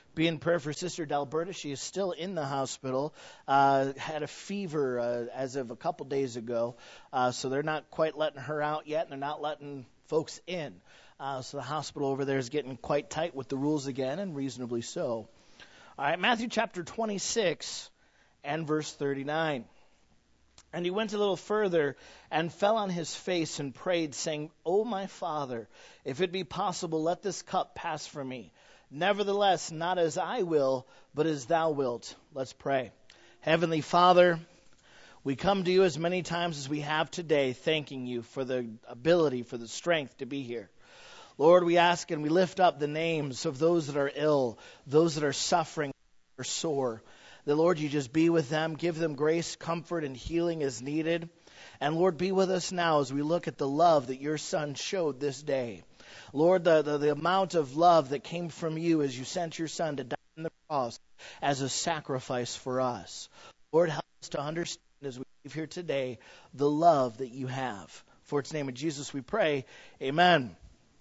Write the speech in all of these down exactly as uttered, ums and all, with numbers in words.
Be in prayer for Sister Dalberta. She is still in the hospital. Uh, had a fever uh, as of a couple days ago. Uh, so they're not quite letting her out yet, and they're not letting folks in. Uh, so the hospital over there is getting quite tight with the rules again, and reasonably so. All right, Matthew chapter twenty-six and verse thirty-nine. And he went a little further and fell on his face and prayed, saying, O my Father, if it be possible, let this cup pass from me. Nevertheless, not as I will, but as thou wilt. Let's pray. Heavenly Father, we come to you as many times as we have today, thanking you for the ability, for the strength to be here. Lord, we ask and we lift up the names of those that are ill, those that are suffering or sore. That, Lord, you just be with them, give them grace, comfort, and healing as needed. And, Lord, be with us now as we look at the love that your Son showed this day. Lord, the, the, the amount of love that came from you as you sent your Son to die on the cross as a sacrifice for us. Lord, help us to understand as we leave here today the love that you have. For its name of Jesus we pray. Amen.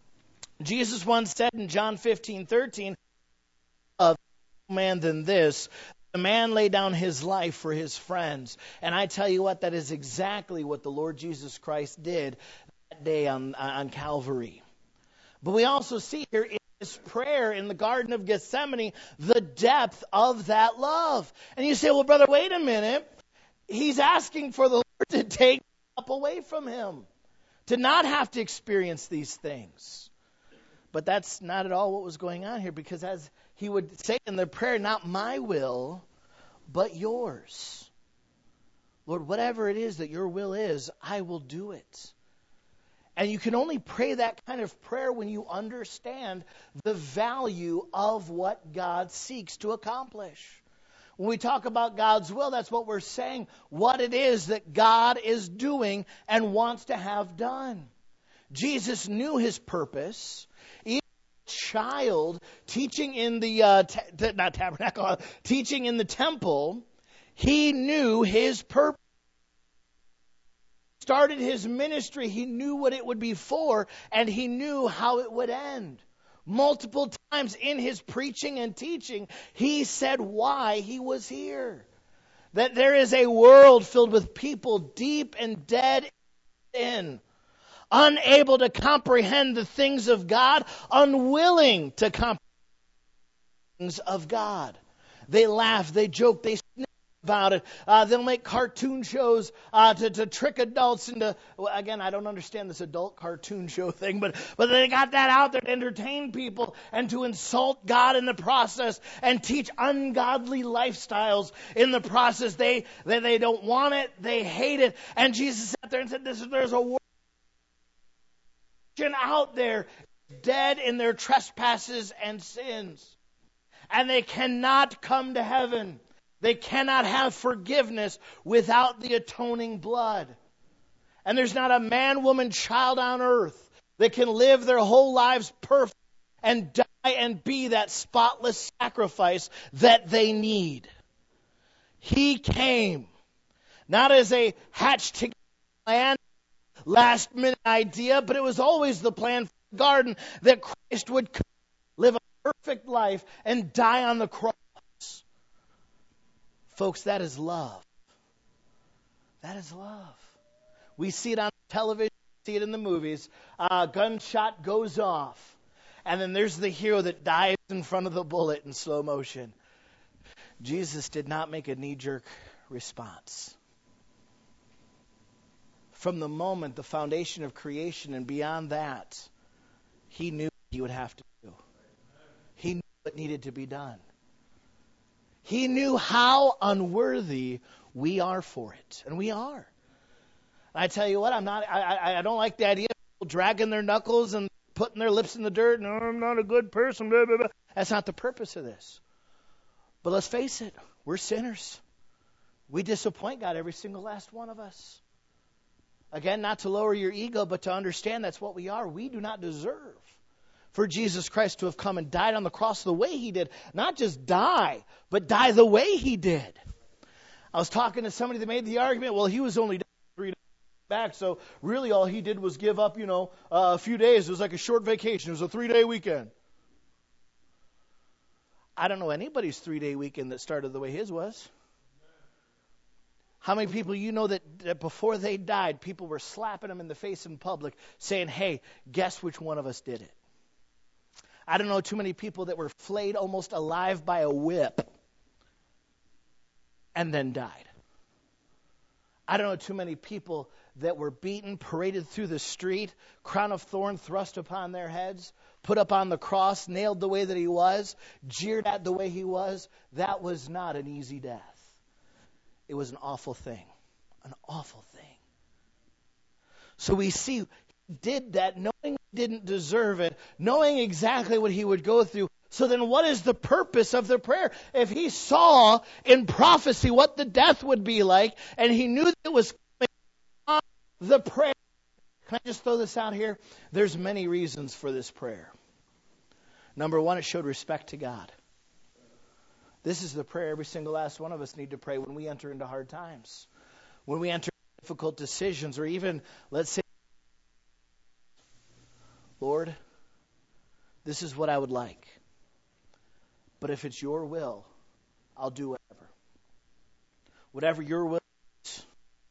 Jesus once said in John fifteen thirteen, "Of no man than this, the man laid down his life for his friends." And I tell you what, that is exactly what the Lord Jesus Christ did that day on, on Calvary. But we also see here in this prayer in the Garden of Gethsemane the depth of that love. And you say, well, brother, wait a minute. He's asking for the Lord to take up away from him, to not have to experience these things. But that's not at all what was going on here, because as he would say in the prayer, not my will, but yours. Lord, whatever it is that your will is, I will do it. And you can only pray that kind of prayer when you understand the value of what God seeks to accomplish. When we talk about God's will, that's what we're saying, what it is that God is doing and wants to have done. Jesus knew his purpose. Even a child teaching in the, uh, t- not tabernacle, teaching in the temple, he knew his purpose. Started his ministry, he knew what it would be for, and he knew how it would end. Multiple times in his preaching and teaching, he said why he was here. That there is a world filled with people deep and dead in, unable to comprehend the things of God, unwilling to comprehend the things of God. They laugh, they joke, they sniff about it. Uh, they'll make cartoon shows uh, to, to trick adults into, well, again, I don't understand this adult cartoon show thing, but, but they got that out there to entertain people and to insult God in the process and teach ungodly lifestyles in the process. They, they, they don't want it. They hate it. And Jesus sat there and said, this is, there's a world out there dead in their trespasses and sins. And they cannot come to heaven. They cannot have forgiveness without the atoning blood. And there's not a man, woman, child on earth that can live their whole lives perfect and die and be that spotless sacrifice that they need. He came not as a hatched together plan, last minute idea, but it was always the plan for the garden that Christ would come, live a perfect life and die on the cross. Folks, that is love. That is love. We see it on television, we see it in the movies. A gunshot goes off, and then there's the hero that dies in front of the bullet in slow motion. Jesus did not make a knee-jerk response. From the moment, the foundation of creation and beyond that, he knew what he would have to do. He knew what needed to be done. He knew how unworthy we are for it. And we are. I tell you what, I'm not, I, I, I don't like the idea of people dragging their knuckles and putting their lips in the dirt. No, I'm not a good person. Blah, blah, blah. That's not the purpose of this. But let's face it, we're sinners. We disappoint God, every single last one of us. Again, not to lower your ego, but to understand that's what we are. We do not deserve for Jesus Christ to have come and died on the cross the way he did. Not just die, but die the way he did. I was talking to somebody that made the argument, well, he was only dead three days back, so really all he did was give up, you know, uh, a few days. It was like a short vacation. It was a three-day weekend. I don't know anybody's three-day weekend that started the way his was. How many people you know that, that before they died, people were slapping them in the face in public saying, hey, guess which one of us did it? I don't know too many people that were flayed almost alive by a whip and then died. I don't know too many people that were beaten, paraded through the street, crown of thorn thrust upon their heads, put up on the cross, nailed the way that he was, jeered at the way he was. That was not an easy death. It was an awful thing. An awful thing. So we see he did that knowing he didn't deserve it, knowing exactly what he would go through. So then what is the purpose of the prayer? If he saw in prophecy what the death would be like, and he knew that it was coming on the prayer. Can I just throw this out here? There's many reasons for this prayer. Number one, it showed respect to God. This is the prayer every single last one of us need to pray when we enter into hard times. When we enter difficult decisions, or even, let's say, Lord, this is what I would like. But if it's your will, I'll do whatever. Whatever your will is.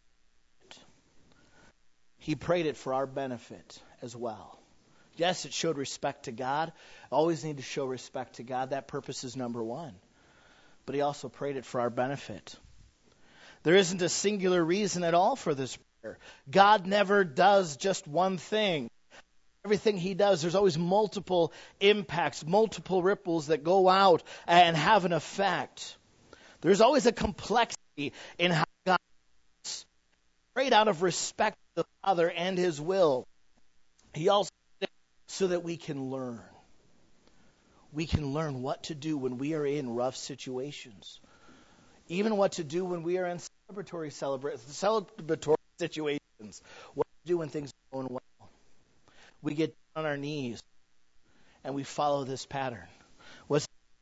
He prayed it for our benefit as well. Yes, it showed respect to God. Always need to show respect to God. That purpose is number one. But he also prayed it for our benefit. There isn't a singular reason at all for this prayer. God never does just one thing. Everything he does, there's always multiple impacts, multiple ripples that go out and have an effect. There's always a complexity in how God prayed out of respect to the Father and his will. He also did it so that we can learn. We can learn what to do when we are in rough situations. Even what to do when we are in celebratory, celebra- celebratory situations. What to do when things are going well. We get on our knees and we follow this pattern. What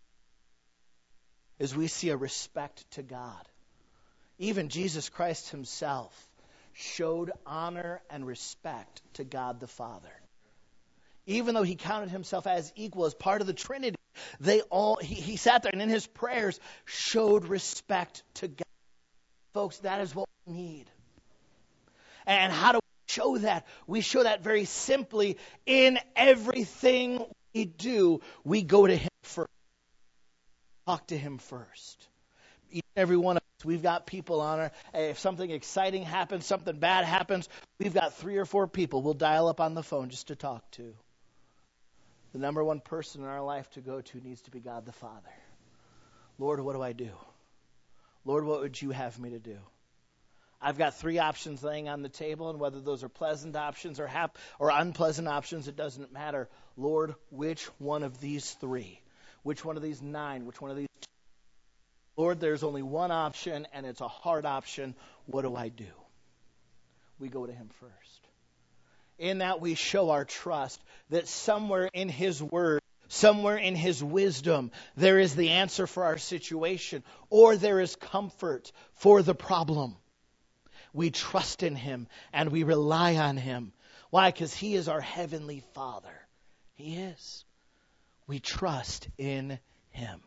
is we see a respect to God. Even Jesus Christ himself showed honor and respect to God the Father. Even though he counted himself as equal, as part of the Trinity, they all he, he sat there and in his prayers showed respect to God. Folks, that is what we need. And how do we show that? We show that very simply in everything we do. We go to him first. Talk to him first. Each and every one of us, we've got people on our, if something exciting happens, something bad happens, we've got three or four people we'll dial up on the phone just to talk to. The number one person in our life to go to needs to be God the Father. Lord, what do I do? Lord, what would you have me to do? I've got three options laying on the table, and whether those are pleasant options or hap- or unpleasant options, it doesn't matter. Lord, which one of these three? Which one of these nine? Which one of these two? Lord, there's only one option, and it's a hard option. What do I do? We go to him first. In that we show our trust that somewhere in his word, somewhere in his wisdom, there is the answer for our situation, or there is comfort for the problem. We trust in him and we rely on him. Why? Because he is our heavenly Father. He is. We trust in him.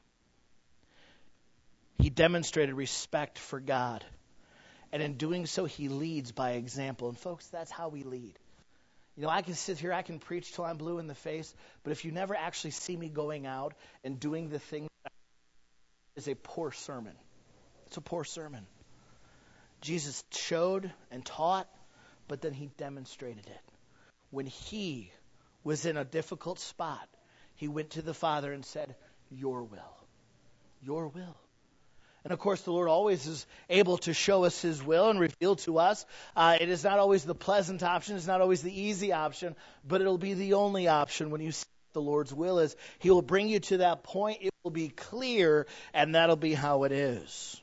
He demonstrated respect for God. And in doing so, he leads by example. And folks, that's how we lead. You know, I can sit here, I can preach till I'm blue in the face, but if you never actually see me going out and doing the thing, it's a poor sermon. It's a poor sermon. Jesus showed and taught, but then he demonstrated it. When he was in a difficult spot, he went to the Father and said, your will. Your will. And of course, the Lord always is able to show us his will and reveal to us. Uh, it is not always the pleasant option. It's not always the easy option, but it'll be the only option when you see what the Lord's will is. He will bring you to that point. It will be clear, and that'll be how it is.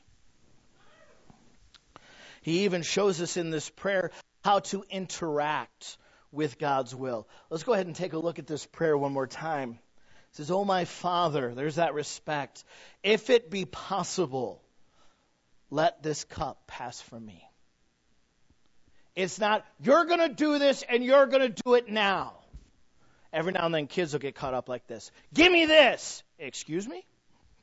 He even shows us in this prayer how to interact with God's will. Let's go ahead and take a look at this prayer one more time. It says, oh, my Father, there's that respect. If it be possible, let this cup pass from me. It's not, you're going to do this and you're going to do it now. Every now and then kids will get caught up like this. Give me this. Excuse me?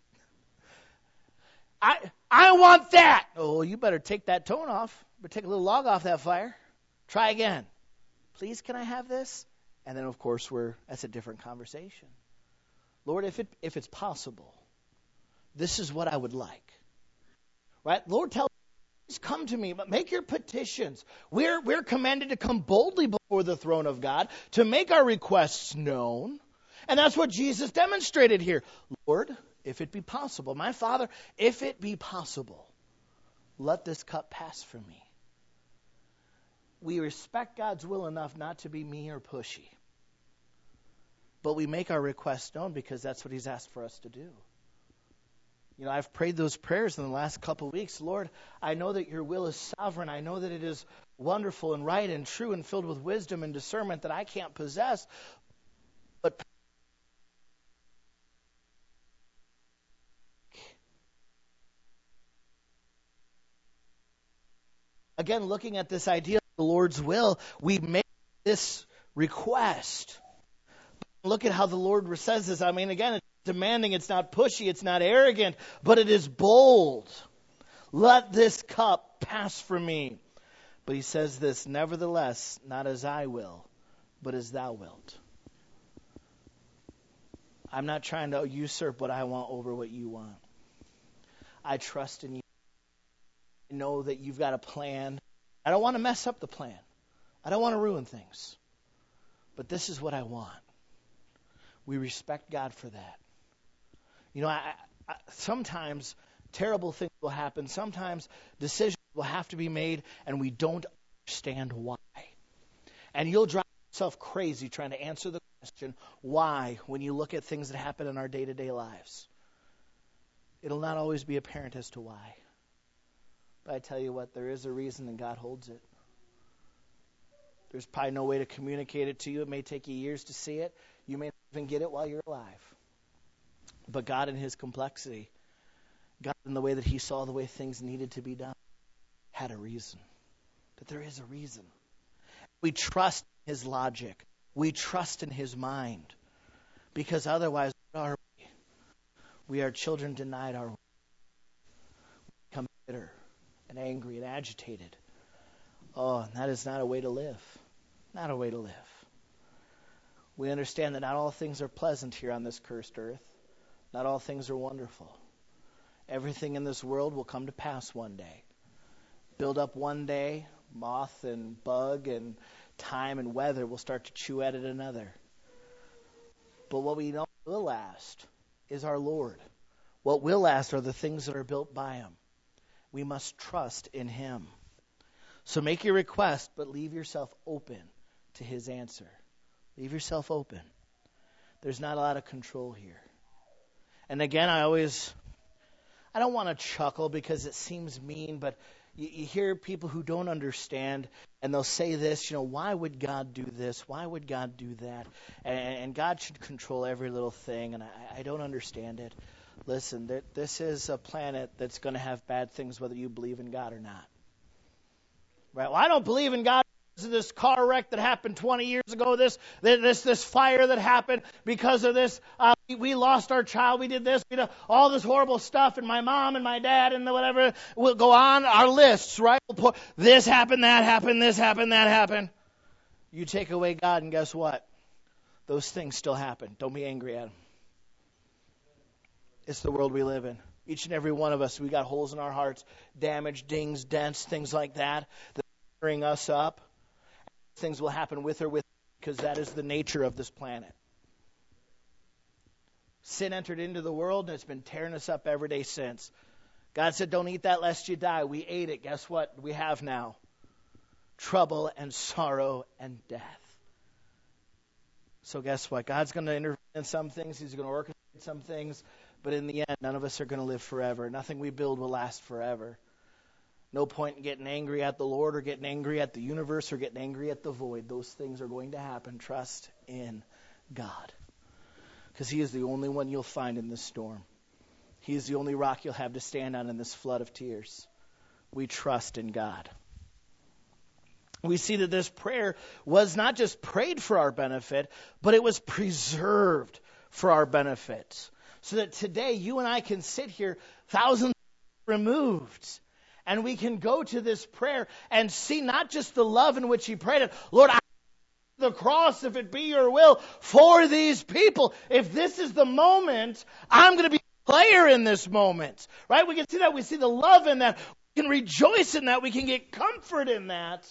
I I want that. Oh, you better take that tone off. But take a little log off that fire. Try again. Please, can I have this? And then, of course, we're that's a different conversation. Lord, if it if it's possible, this is what I would like. Right? Lord, tell us, come to me, but make your petitions. We're we're commanded to come boldly before the throne of God to make our requests known. And that's what Jesus demonstrated here. Lord, if it be possible, my Father, if it be possible, let this cup pass from me. We respect God's will enough not to be mean or pushy. But we make our requests known because that's what He's asked for us to do. You know, I've prayed those prayers in the last couple of weeks. Lord, I know that your will is sovereign. I know that it is wonderful and right and true and filled with wisdom and discernment that I can't possess. But again, looking at this idea of the Lord's will, we make this request. Look at how the Lord says this. I mean, again, it's demanding, it's not pushy, it's not arrogant, but it is bold. Let this cup pass from me. But He says this, nevertheless, not as I will, but as thou wilt. I'm not trying to usurp what I want over what you want. I trust in you. I know that you've got a plan. I don't want to mess up the plan. I don't want to ruin things. But this is what I want. We respect God for that. You know, I, I, sometimes terrible things will happen. Sometimes decisions will have to be made, and we don't understand why. And you'll drive yourself crazy trying to answer the question, why, when you look at things that happen in our day-to-day lives. It'll not always be apparent as to why. But I tell you what, there is a reason, and God holds it. There's probably no way to communicate it to you. It may take you years to see it. You may not even get it while you're alive. But God in His complexity, God in the way that He saw the way things needed to be done, had a reason. That there is a reason. We trust in His logic. We trust in His mind. Because otherwise, what are we? We are children denied our way. We become bitter and angry and agitated. Oh, and that is not a way to live. Not a way to live. We understand that not all things are pleasant here on this cursed earth. Not all things are wonderful. Everything in this world will come to pass one day. Build up one day, moth and bug and time and weather will start to chew at it another. But what we know will last is our Lord. What will last are the things that are built by Him. We must trust in Him. So make your request, but leave yourself open to His answer. Leave yourself open. There's not a lot of control here. And again, I always, I don't want to chuckle because it seems mean, but you, you hear people who don't understand, and they'll say this, you know, why would God do this? Why would God do that? And, and God should control every little thing, and I, I don't understand it. Listen, there, this is a planet that's going to have bad things whether you believe in God or not. Right? Well, I don't believe in God because of this car wreck that happened twenty years ago, this this this fire that happened because of this. Uh, we, we lost our child. We did this. We did all this horrible stuff, and my mom and my dad and the whatever. We'll go on our lists, right? We'll put, this happened, that happened, this happened, that happened. You take away God, and guess what? Those things still happen. Don't be angry at them. It's the world we live in. Each and every one of us, we got holes in our hearts, damage, dings, dents, things like that. Tearing us up. Things will happen with or with because that is the nature of this planet. Sin entered into the world and it's been tearing us up every day since. God said, don't eat that lest you die. We ate it. Guess what we have now? Trouble and sorrow and death. So guess what? God's going to intervene in some things. He's going to orchestrate some things. But in the end, none of us are going to live forever. Nothing we build will last forever. No point in getting angry at the Lord or getting angry at the universe or getting angry at the void. Those things are going to happen. Trust in God. Because He is the only one you'll find in this storm. He is the only rock you'll have to stand on in this flood of tears. We trust in God. We see that this prayer was not just prayed for our benefit, but it was preserved for our benefit. So that today you and I can sit here thousands removed. And we can go to this prayer and see not just the love in which he prayed it. Lord, I the cross, if it be your will, for these people. If this is the moment, I'm going to be a player in this moment. Right? We can see that. We see the love in that. We can rejoice in that. We can get comfort in that.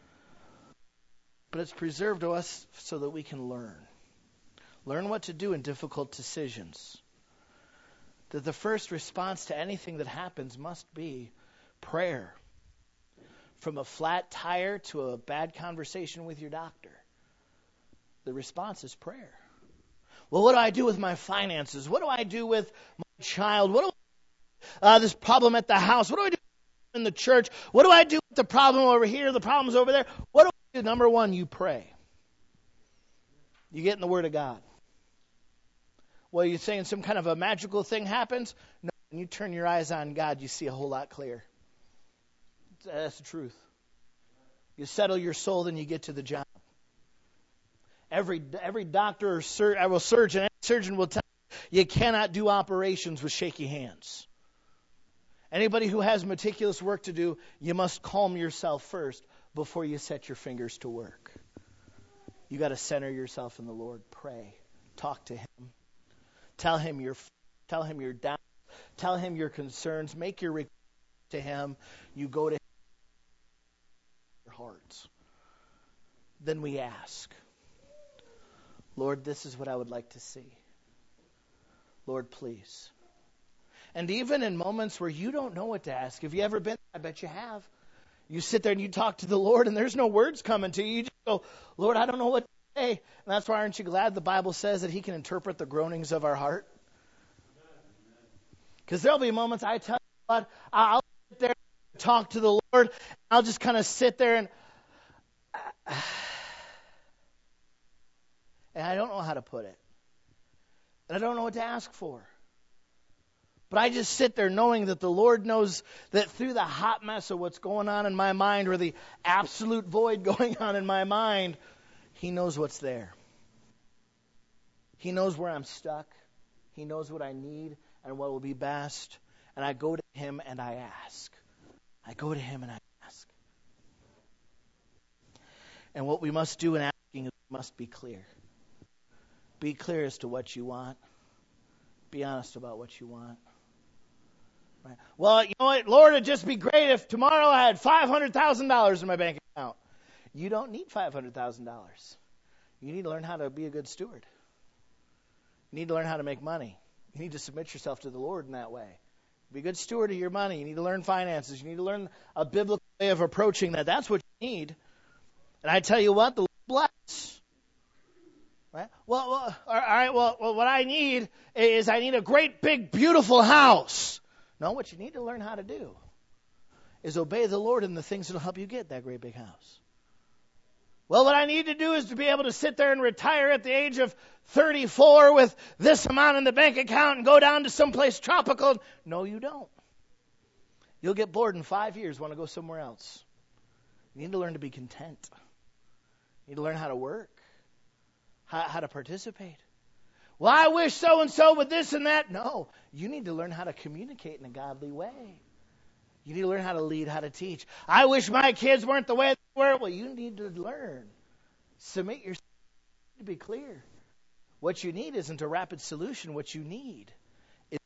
But it's preserved to us so that we can learn. Learn what to do in difficult decisions. That the first response to anything that happens must be prayer. From a flat tire to a bad conversation with your doctor, the response is prayer. Well, what do I do with my finances? What do I do with my child? What do I, uh, this problem at the house? What do I do in the church? What do I do with the problem over here? The problem's over there. What do I do? Number one, you pray. You get in the Word of God. Well, you're saying some kind of a magical thing happens? No, when you turn your eyes on God, you see a whole lot clearer. That's the truth. You settle your soul, then you get to the job. Every every doctor or sur- I will surgeon, any surgeon will tell you, you cannot do operations with shaky hands. Anybody who has meticulous work to do, you must calm yourself first before you set your fingers to work. You got to center yourself in the Lord. Pray. Talk to Him. Tell Him your tell Him your doubts. Tell Him your concerns. Make your request to Him. You go to Him. Your hearts. Then we ask, Lord, this is what I would like to see. Lord, please. And even in moments where you don't know what to ask, have you ever been? I bet you have. You sit there and you talk to the Lord and there's no words coming to you. You just go, Lord, I don't know what to say. And that's why aren't you glad the Bible says that He can interpret the groanings of our heart? Because there'll be moments I tell you what, I'll sit there and talk to the Lord. And I'll just kind of sit there and and I don't know how to put it. And I don't know what to ask for. But I just sit there knowing that the Lord knows that through the hot mess of what's going on in my mind, or the absolute void going on in my mind, He knows what's there. He knows where I'm stuck. He knows what I need and what will be best. And I go to Him and I ask. I go to Him and I ask. And what we must do in asking is we must be clear. Be clear as to what you want. Be honest about what you want. Right. Well, you know what, Lord, it'd just be great if tomorrow I had five hundred thousand dollars in my bank account. You don't need five hundred thousand dollars. You need to learn how to be a good steward. You need to learn how to make money. You need to submit yourself to the Lord in that way. Be a good steward of your money. You need to learn finances. You need to learn a biblical way of approaching that. That's what you need. And I tell you what, the Lord bless. Right? Well, well, all right. Well, well, what I need is I need a great, big, beautiful house. No, what you need to learn how to do is obey the Lord in the things that will help you get that great big house. Well, what I need to do is to be able to sit there and retire at the age of thirty-four with this amount in the bank account and go down to someplace tropical. No, you don't. You'll get bored in five years, want to go somewhere else. You need to learn to be content. You need to learn how to work. How, how to participate. Well, I wish so-and-so with this and that. No, you need to learn how to communicate in a godly way. You need to learn how to lead, how to teach. I wish my kids weren't the way they were. Well, you need to learn. Submit yourself to be clear. What you need isn't a rapid solution. What you need is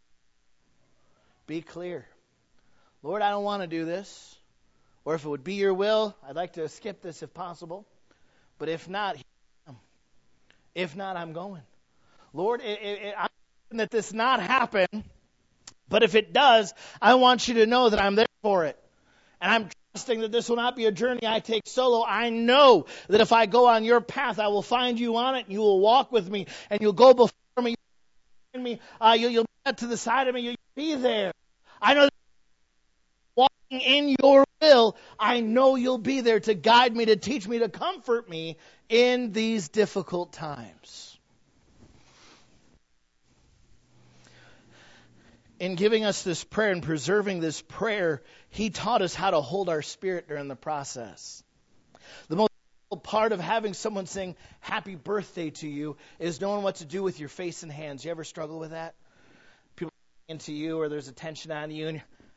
be clear. Lord, I don't want to do this. Or if it would be your will, I'd like to skip this if possible. But if not, If not, I'm going. Lord, it, it, I'm hoping that this not happen, but if it does, I want you to know that I'm there for it. And I'm trusting that this will not be a journey I take solo. I know that if I go on your path, I will find you on it, and you will walk with me, and you'll go before me, you'll, me, uh, you'll, you'll get to the side of me, you'll be there. I know that walking in your will, I know you'll be there to guide me, to teach me, to comfort me in these difficult times. In giving us this prayer and preserving this prayer, He taught us how to hold our spirit during the process. The most difficult part of having someone sing happy birthday to you is knowing what to do with your face and hands. You ever struggle with that? People into you, or there's a tension on you, and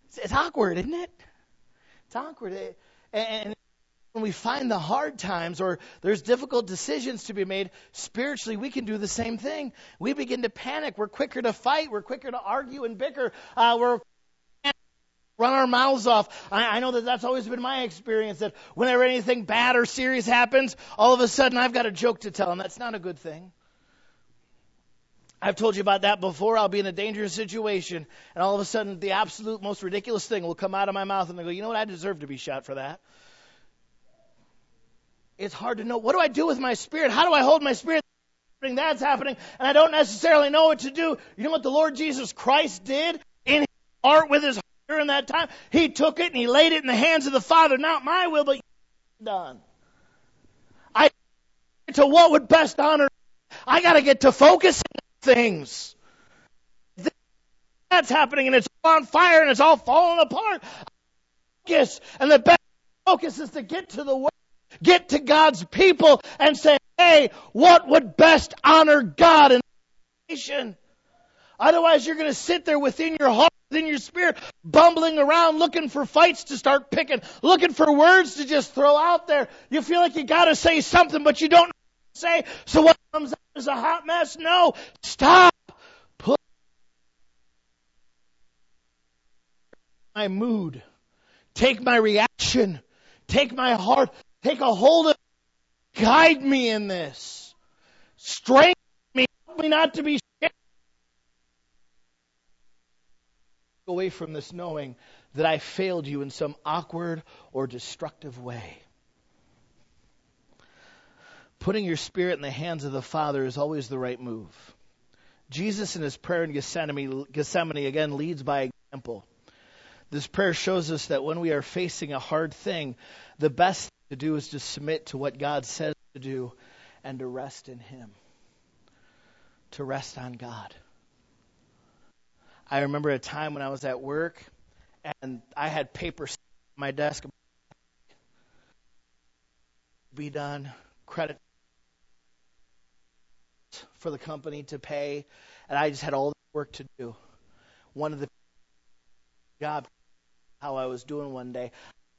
It's, it's awkward, isn't it? It's awkward. It, and when we find the hard times or there's difficult decisions to be made, spiritually we can do the same thing. We begin to panic. We're quicker to fight. We're quicker to argue and bicker. Uh, we're run our mouths off. I, I know that that's always been my experience, that whenever anything bad or serious happens, all of a sudden I've got a joke to tell, and that's not a good thing. I've told you about that before. I'll be in a dangerous situation, and all of a sudden the absolute most ridiculous thing will come out of my mouth, and I go, you know what, I deserve to be shot for that. It's hard to know. What do I do with my spirit? How do I hold my spirit? That's happening, and I don't necessarily know what to do. You know what the Lord Jesus Christ did in his heart with his heart during that time? He took it and he laid it in the hands of the Father. Not my will, but done. I get to what would best honor. I got to get to focusing on things. That's happening, and it's on fire, and it's all falling apart. Focus, and the best focus is to get to the Word. Get to God's people and say, hey, what would best honor God in the nation? Otherwise, you're going to sit there within your heart, within your spirit, bumbling around, looking for fights to start picking, looking for words to just throw out there. You feel like you got to say something, but you don't know what to say. So what comes out is a hot mess? No. Stop. Put my mood. Take my reaction. Take my heart. Take a hold of me. Guide me in this. Strengthen me. Help me not to be scared. Away from this knowing that I failed you in some awkward or destructive way. Putting your spirit in the hands of the Father is always the right move. Jesus in his prayer in Gethsemane, Gethsemane again leads by example. This prayer shows us that when we are facing a hard thing, the best thing to do is to submit to what God says to do and to rest in Him. To rest on God. I remember a time when I was at work and I had paper on my desk. Be done. Credit for the company to pay. And I just had all the work to do. One of the job how I was doing one day.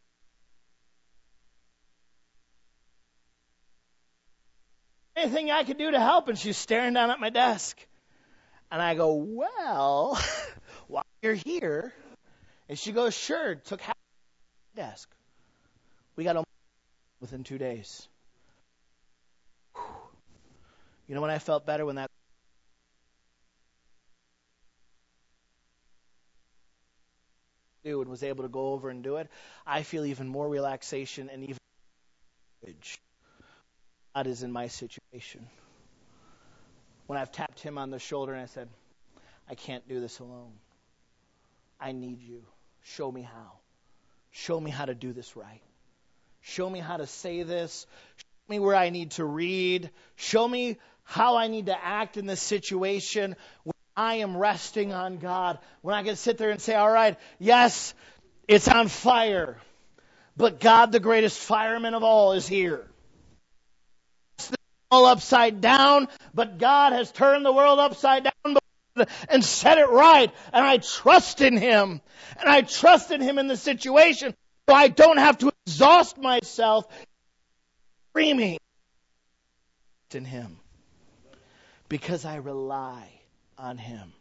Anything I could do to help? And she's staring down at my desk. And I go, well, while you're here. And she goes, sure. Took half the desk. We got a within two days. Whew. You know when I felt better? When that do and was able to go over and do it. I feel even more relaxation and even courage. God is in my situation. When I've tapped him on the shoulder and I said, I can't do this alone. I need you. Show me how. Show me how to do this right. Show me how to say this. Show me where I need to read. Show me how I need to act in this situation when I am resting on God. When I can sit there and say, all right, yes, it's on fire. But God, the greatest fireman of all, is here. All upside down, but God has turned the world upside down and set it right. And I trust in Him. And I trust in Him in the situation, so I don't have to exhaust myself screaming in Him, because I rely on Him.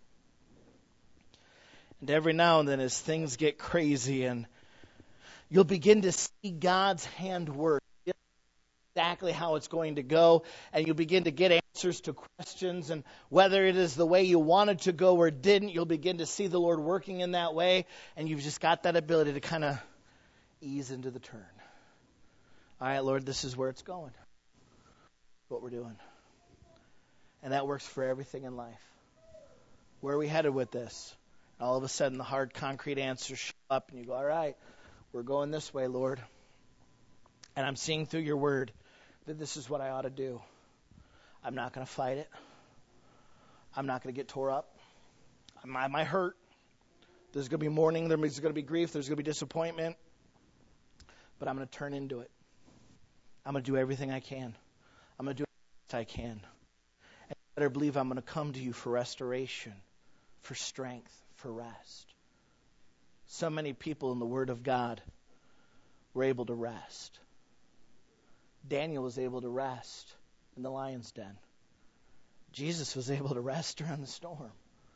And every now and then, as things get crazy, and you'll begin to see God's hand work. Exactly how it's going to go, and you'll begin to get answers to questions, and whether it is the way you wanted to go or didn't, you'll begin to see the Lord working in that way, and you've just got that ability to kind of ease into the turn. All right, Lord, this is where it's going. What we're doing. And that works for everything in life. Where are we headed with this? All of a sudden, the hard, concrete answers show up, and you go, all right, we're going this way, Lord. And I'm seeing through your word that this is what I ought to do. I'm not going to fight it. I'm not going to get tore up. I might hurt. There's going to be mourning. There's going to be grief. There's going to be disappointment. But I'm going to turn into it. I'm going to do everything I can. I'm going to do everything I can. And you better believe I'm going to come to you for restoration, for strength, for rest. So many people in the Word of God were able to rest. Daniel was able to rest in the lion's den. Jesus was able to rest during the storm.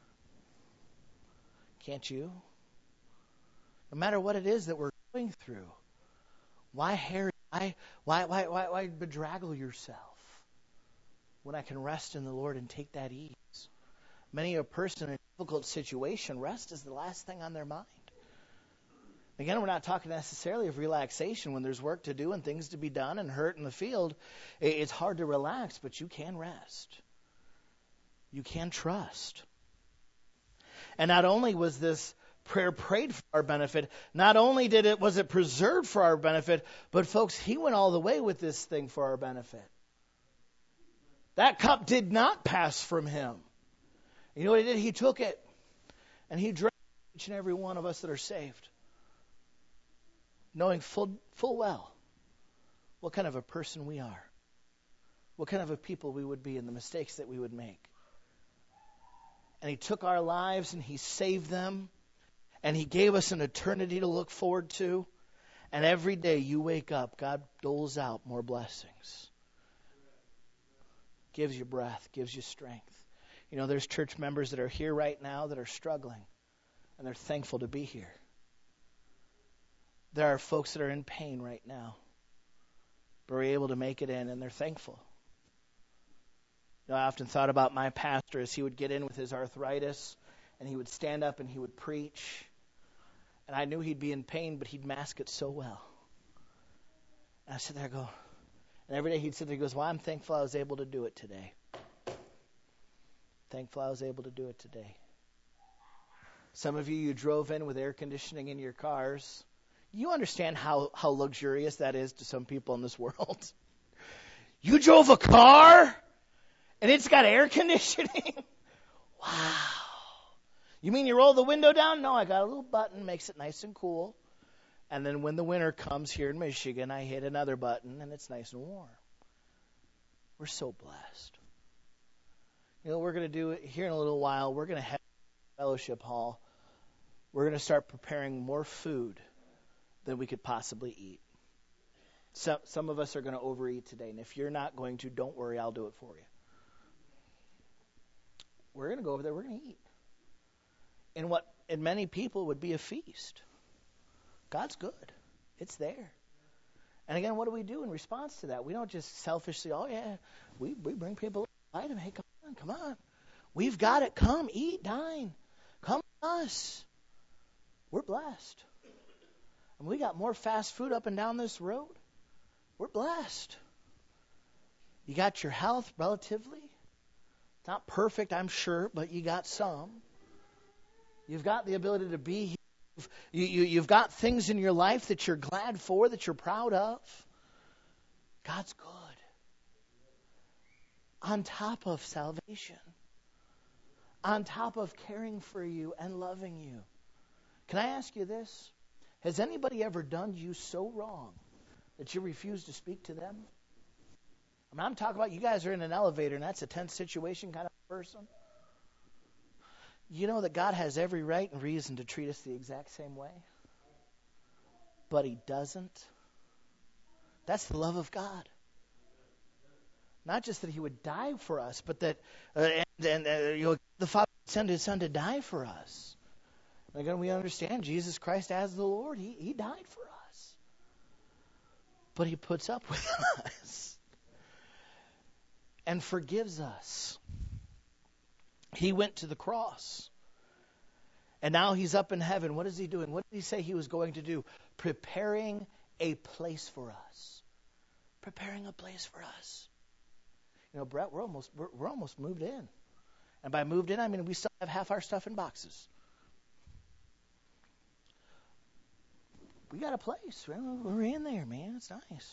Can't you? No matter what it is that we're going through, why harry? Why, why, why, why, why bedraggle yourself when I can rest in the Lord and take that ease? Many a person in a difficult situation, rest is the last thing on their mind. Again, we're not talking necessarily of relaxation when there's work to do and things to be done and hurt in the field. It's hard to relax, but you can rest. You can trust. And not only was this prayer prayed for our benefit, not only did it was it preserved for our benefit, but folks, he went all the way with this thing for our benefit. That cup did not pass from him. You know what he did? He took it and he drank each and every one of us that are saved, knowing full, full well what kind of a person we are, what kind of a people we would be, and the mistakes that we would make. And he took our lives and he saved them, and he gave us an eternity to look forward to. And every day you wake up, God doles out more blessings. Gives you breath, gives you strength. You know, there's church members that are here right now that are struggling, and they're thankful to be here. There are folks that are in pain right now, but are able to make it in, and they're thankful. You know, I often thought about my pastor as he would get in with his arthritis, and he would stand up and he would preach. And I knew he'd be in pain, but he'd mask it so well. And I sit there and go, and every day he'd sit there and he goes, well, I'm thankful I was able to do it today. Thankful I was able to do it today. Some of you, you drove in with air conditioning in your cars. You understand how, how luxurious that is to some people in this world? You drove a car and it's got air conditioning? Wow. You mean you roll the window down? No, I got a little button, makes it nice and cool. And then when the winter comes here in Michigan, I hit another button and it's nice and warm. We're so blessed. You know, we're going to do it here in a little while. We're going to head to the fellowship hall. We're going to start preparing more food than we could possibly eat. So, some of us are going to overeat today. And if you're not going to, don't worry, I'll do it for you. We're going to go over there. We're going to eat. And what in many people would be a feast. God's good. It's there. And again, what do we do in response to that? We don't just selfishly, oh yeah, we, we bring people invite them. Hey, come on, come on. We've got it. Come, eat, dine. Come with us. We're blessed. And we got more fast food up and down this road. We're blessed. You got your health relatively. It's not perfect, I'm sure, but you got some. You've got the ability to be here. You, you, you've got things in your life that you're glad for, that you're proud of. God's good. On top of salvation. On top of caring for you and loving you. Can I ask you this? Has anybody ever done you so wrong that you refuse to speak to them? I mean, I'm talking about you guys are in an elevator and that's a tense situation kind of person. You know that God has every right and reason to treat us the exact same way. But he doesn't. That's the love of God. Not just that he would die for us, but that uh, and, and uh, you know, the Father sent his Son to die for us. And again, we understand Jesus Christ as the Lord. He, he died for us. But he puts up with us. And forgives us. He went to the cross. And now he's up in heaven. What is he doing? What did he say he was going to do? Preparing a place for us. Preparing a place for us. You know, Brett, we're almost we're, we're almost moved in. And by moved in, I mean we still have half our stuff in boxes. We got a place. We're in there, man. It's nice.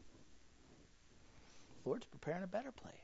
The Lord's preparing a better place.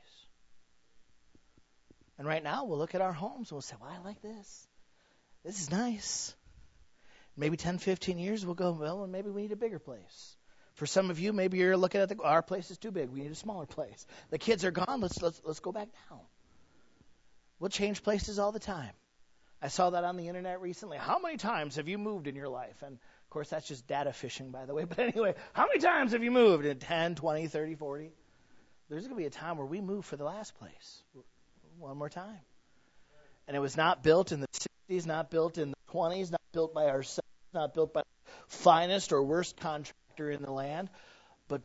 And right now, we'll look at our homes and we'll say, well, I like this. This is nice. Maybe ten, fifteen years, we'll go, well, maybe we need a bigger place. For some of you, maybe you're looking at the, our place is too big. We need a smaller place. The kids are gone. Let's let's let's go back down. We'll change places all the time. I saw that on the internet recently. How many times have you moved in your life? And, of course, that's just data fishing, by the way. But anyway, how many times have you moved? In ten, twenty, thirty, forty? There's going to be a time where we move for the last place. One more time. And it was not built in the sixties, not built in the twenties, not built by ourselves, not built by the finest or worst contractor in the land. But,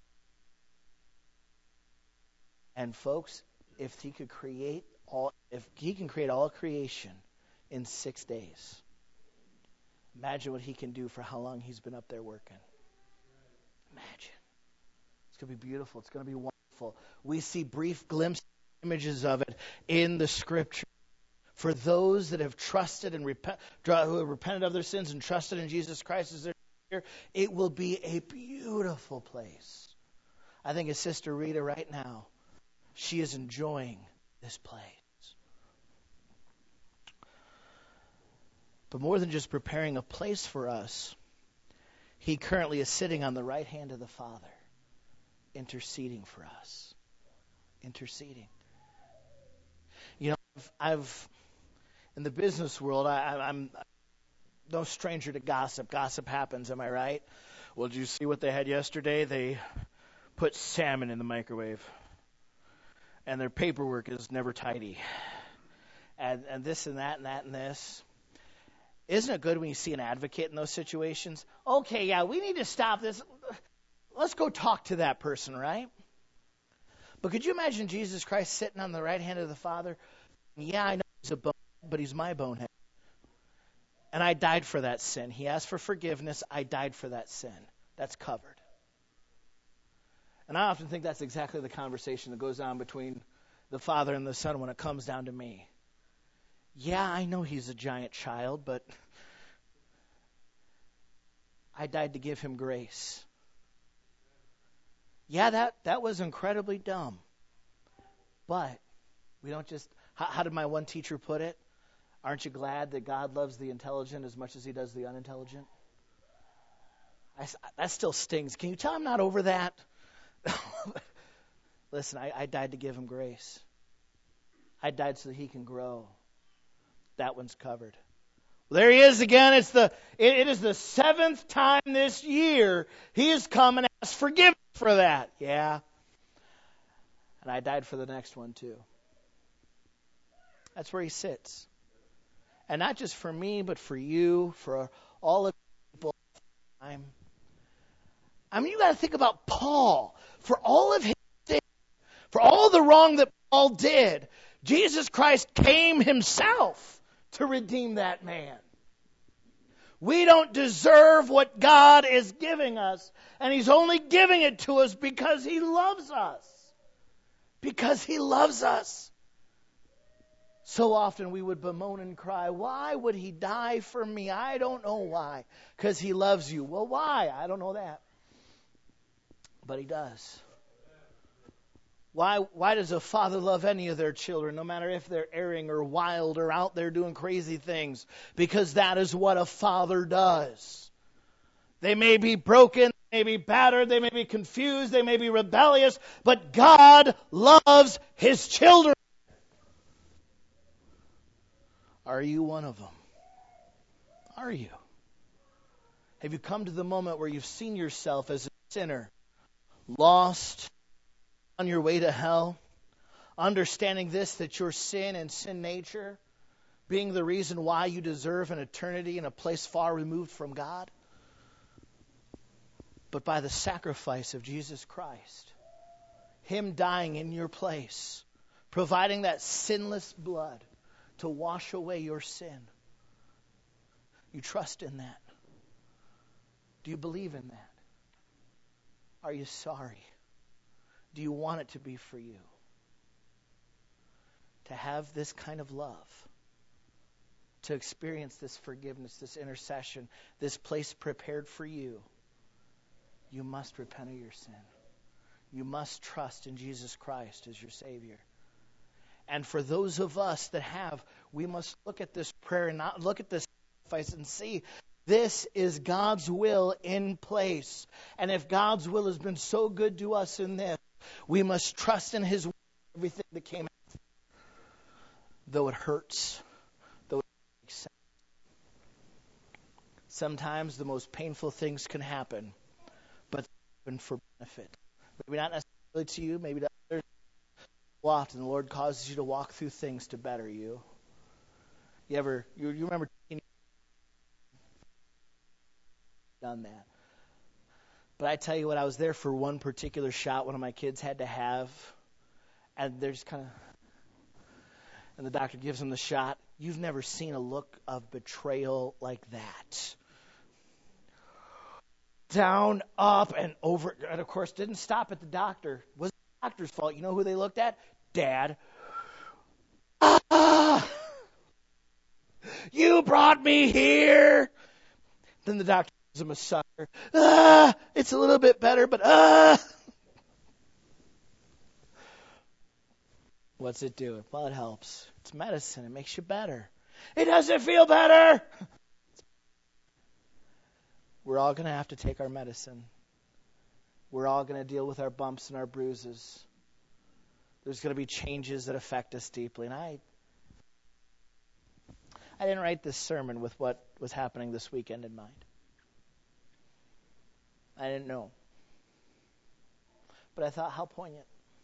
and folks, if he could create all, if he can create all creation in six days, imagine what he can do for how long he's been up there working. Imagine. It's going to be beautiful. It's going to be wonderful. We see brief glimpses, images of it in the Scripture. For those that have trusted and repent, who have repented of their sins and trusted in Jesus Christ as their Savior, it will be a beautiful place. I think his sister Rita right now, she is enjoying this place. But more than just preparing a place for us, he currently is sitting on the right hand of the Father, interceding for us. Interceding. You know, I've, I've in the business world, I, I'm no stranger to gossip. Gossip happens, am I right? Well, did you see what they had yesterday? They put salmon in the microwave. And their paperwork is never tidy. And, and this and that and that and this. Isn't it good when you see an advocate in those situations? Okay, yeah, we need to stop this. Let's go talk to that person, right? But could you imagine Jesus Christ sitting on the right hand of the Father? Yeah, I know he's a bonehead, but he's my bonehead. And I died for that sin. He asked for forgiveness. I died for that sin. That's covered. And I often think that's exactly the conversation that goes on between the Father and the Son when it comes down to me. Yeah, I know he's a giant child, but I died to give him grace. Yeah, that, that was incredibly dumb. But we don't just... How, how did my one teacher put it? Aren't you glad that God loves the intelligent as much as he does the unintelligent? I, that still stings. Can you tell I'm not over that? Listen, I, I died to give him grace. I died so that he can grow. That one's covered. Well, there he is again. It's the it, it is the seventh time this year he has come and asked forgiveness for that. Yeah. And I died for the next one too. That's where he sits. And not just for me, but for you, for all of people. I'm, I mean, you got to think about Paul. For all of his things, for all the wrong that Paul did, Jesus Christ came himself to redeem that man. We don't deserve what God is giving us, and he's only giving it to us because he loves us. Because he loves us. So often we would bemoan and cry, why would he die for me? I don't know why. Because he loves you. Well, why? I don't know that. But he does. Why, why does a father love any of their children, no matter if they're erring or wild or out there doing crazy things? Because that is what a father does. They may be broken, they may be battered, they may be confused, they may be rebellious, but God loves his children. Are you one of them? Are you? Have you come to the moment where you've seen yourself as a sinner, lost, on your way to hell, understanding this, that your sin and sin nature being the reason why you deserve an eternity in a place far removed from God? But by the sacrifice of Jesus Christ, him dying in your place, providing that sinless blood to wash away your sin. You trust in that? Do you believe in that? Are you sorry? Do you want it to be for you? To have this kind of love, to experience this forgiveness, this intercession, this place prepared for you, you must repent of your sin. You must trust in Jesus Christ as your Savior. And for those of us that have, we must look at this prayer and not look at this sacrifice and see this is God's will in place. And if God's will has been so good to us in this, we must trust in his will, everything that came out. Though it hurts, though it Sometimes the most painful things can happen, but they happen for benefit. Maybe not necessarily to you, maybe to others. Often the Lord causes you to walk through things to better you. You ever, you, you remember done that. But I tell you what, I was there for one particular shot one of my kids had to have, and they're just kind of, and the doctor gives them the shot. You've never seen a look of betrayal like that. Down, up, and over, and of course didn't stop at the doctor. It wasn't the doctor's fault. You know who they looked at? Dad. Ah! You brought me here. Then the doctor gives him a sucker. Ah! It's a little bit better, but ah! What's it doing? Well, it helps. It's medicine. It makes you better. It doesn't feel better. We're all going to have to take our medicine. We're all going to deal with our bumps and our bruises. There's going to be changes that affect us deeply. And I I didn't write this sermon with what was happening this weekend in mind. I didn't know. But I thought, how poignant.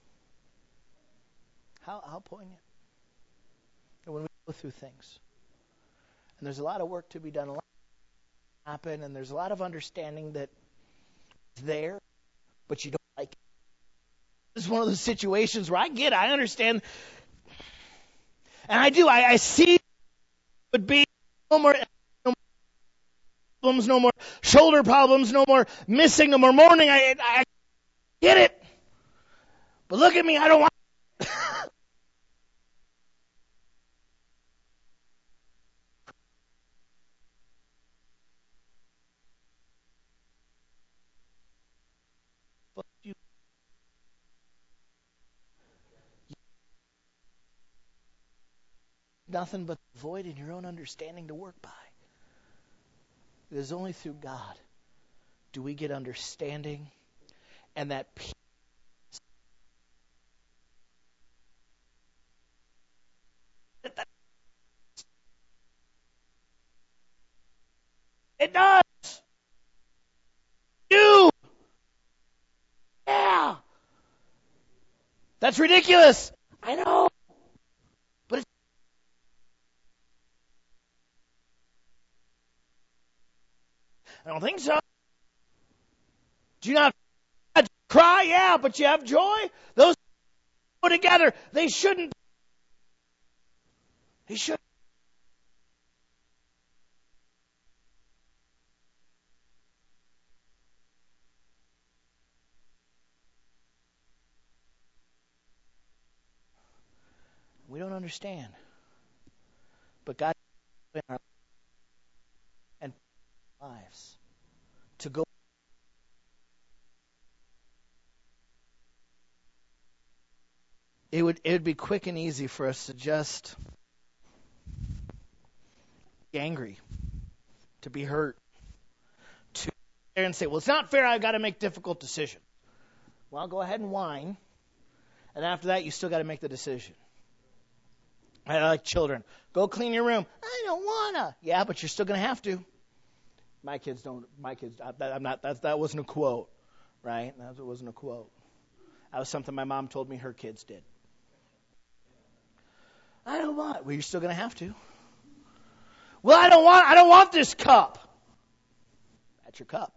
How how poignant. And when we go through things. And there's a lot of work to be done, a lot to happen, and there's a lot of understanding that is there, but you don't like it. This is one of those situations where I get it, I understand. And I do, I, I see it would be no more, no more problems, no more shoulder problems, no more missing, no more mourning. I, I get it. But look at me, I don't want it. Nothing but the void in your own understanding to work by. It is only through God do we get understanding and that peace. It does. You. Yeah. That's ridiculous. I know. But it's I don't think so. Do you not cry? Yeah, but you have joy? Those go together. They shouldn't. They shouldn't. We don't understand. But God in our and lives to go. It would it would be quick and easy for us to just be angry, to be hurt, to and say, well, it's not fair, I've got to make difficult decisions. Well, go ahead and whine. And after that, you still got to make the decision. I like children. Go clean your room. I don't wanna. Yeah, but you're still gonna have to. My kids don't. My kids. I'm not. That that wasn't a quote, right? That wasn't a quote. That was something my mom told me her kids did. I don't want. Well, you're still gonna have to. Well, I don't want. I don't want this cup. That's your cup.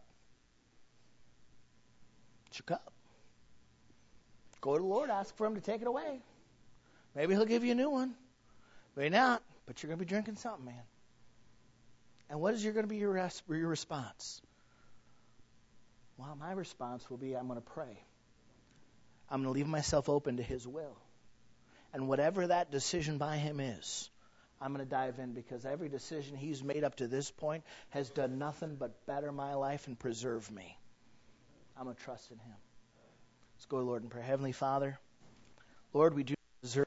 It's your cup. Go to the Lord. Ask for Him to take it away. Maybe He'll give you a new one. Maybe not, but you're going to be drinking something, man. And what is your going to be your, res- your response? Well, my response will be, I'm going to pray. I'm going to leave myself open to His will. And whatever that decision by Him is, I'm going to dive in because every decision He's made up to this point has done nothing but better my life and preserve me. I'm going to trust in Him. Let's go, Lord, and pray. Heavenly Father, Lord, we do